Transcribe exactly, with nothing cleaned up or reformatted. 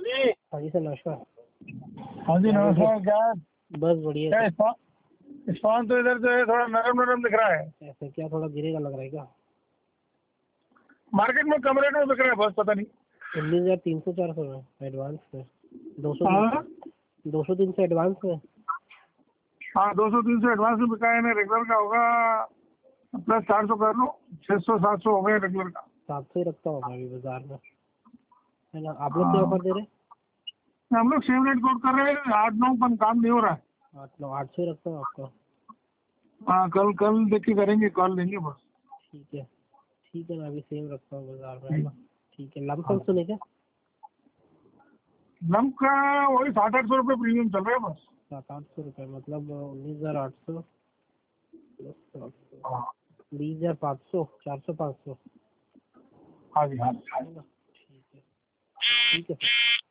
जी। हाँ जी सर नमस्कार। हाँ जी नमस्कार। क्या बस बढ़िया। क्या स्पॉन स्पॉन तो इधर जो है थोड़ा नरम नरम दिख रहा है। ऐसा क्या थोड़ा गिरेगा लग रहा है क्या? मार्केट में कम रेट में बिक रहा है बस, पता नहीं। उन्नीस हजार तीन सौ चार सौ में एडवांस में, दो सौ हाँ दो सौ तीन सौ एडवांस में। हाँ दो सौ तीन सौ एडवांस में बिका है। रेगुलर का होगा प्लस चार सौ कर लो, छः सौ सात सौ हो गए रेगुलर का। सात सौ ही रखता हूँ मैं अभी बाजार में, है ना। आप लोग क्या ऑफर दे रहे हैं? हम लोग सेम रेट कोट कर रहे हैं। आठ नौ कम काम नहीं हो रहा है। आठ नौ आठ सौ ही रखता हूँ आपका। हाँ कल कल देख के करेंगे, कॉल देंगे बस। ठीक है ठीक है, मैं अभी सेम रखता हूँ बाजार में, है ना। ठीक है, लमसम सुने क्या? लम का वही साठ आठ सौ रुपये प्रीमियम चल रहा है बस। सात आठ सौ रुपये मतलब उन्नीस हजार आठ सौ प्लस सात सौ, हाँ बीस हजार पाँच सौ, चार सौ पाँच सौ, हाँ जी हाँ जी। है ना। ठीक है ठीक है।